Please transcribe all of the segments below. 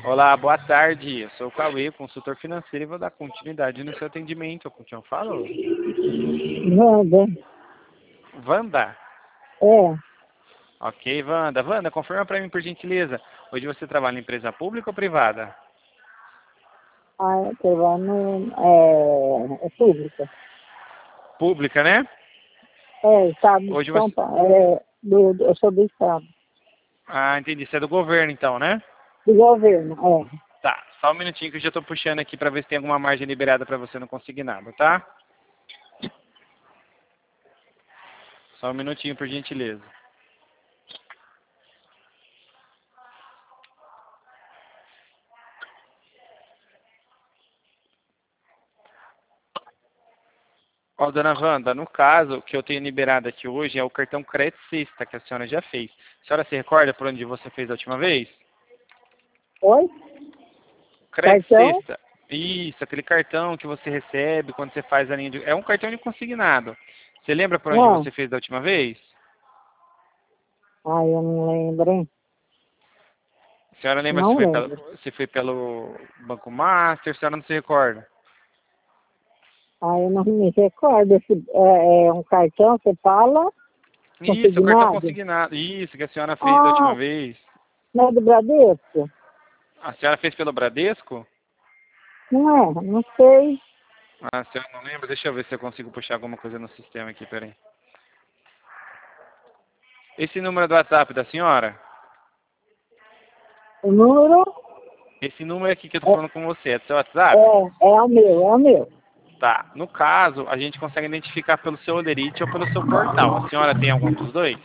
Olá, boa tarde. Eu sou o Cauê, consultor financeiro, e vou dar continuidade no seu atendimento. Com quem eu falo? Wanda. Wanda? É. Ok, Wanda. Wanda, confirma para mim, por gentileza. Hoje você trabalha em empresa pública ou privada? Ah, eu lá no. É pública. Pública, né? É, Estado de Hoje São você... Paulo. Eu sou do Estado. Ah, entendi. Você é do governo, então, né? Do governo, é. Tá, só um minutinho que eu já tô puxando aqui para ver se tem alguma margem liberada para você não conseguir nada, tá? Só um minutinho, por gentileza. Ó, dona Wanda, no caso que eu tenho liberado aqui hoje é o cartão crédito sexta que a senhora já fez. A senhora se recorda por onde você fez a última vez? Oi? Crédito Cartão? sexta. Isso, aquele cartão que você recebe quando você faz a linha de... É um cartão de consignado. Você lembra por onde Não. você fez da última vez? Eu não lembro, hein? A senhora lembra Não lembro. se foi pelo Banco Master? A senhora não se recorda? Eu não me recordo. É um cartão, você fala? Isso, o cartão Consignado? consignado. Isso, que a senhora fez da última Ah, vez. não é do Bradesco? A senhora fez pelo Bradesco? Não é, não sei. Ah, a senhora não lembra? Deixa eu ver se eu consigo puxar alguma coisa no sistema aqui, peraí. Esse número do WhatsApp da senhora? O número Esse número aqui que eu tô é, falando com você, é do seu WhatsApp? é o meu, é o meu. Tá. No caso, a gente consegue identificar pelo seu Olerite ou pelo seu portal. A senhora tem algum dos dois?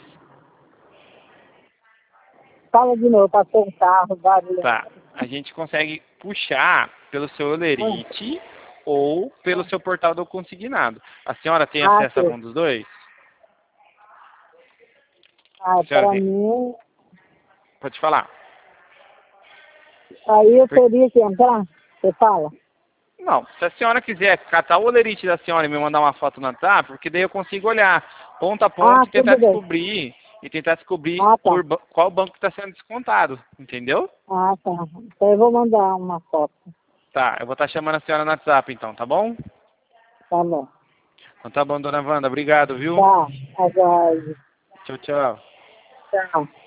Fala de novo, passou um carro, barulhento. Tá. A gente consegue puxar pelo seu Olerite ou pelo seu portal do consignado. A senhora tem acesso a Sei. algum dos dois? A senhora Para tem... mim, Pode falar. aí eu teria que entrar, você fala? Não, se a senhora quiser catar o olerite da senhora e me mandar uma foto no WhatsApp, porque daí eu consigo olhar ponto a ponto Tudo bem. e tentar descobrir Tá. qual banco está sendo descontado, entendeu? Tá. Então eu vou mandar uma foto. Tá, eu vou estar chamando a senhora no WhatsApp então, tá bom? Tá bom. Então tá bom, dona Wanda, obrigado, viu? Tá, aguarde. Tchau, tchau. Tchau.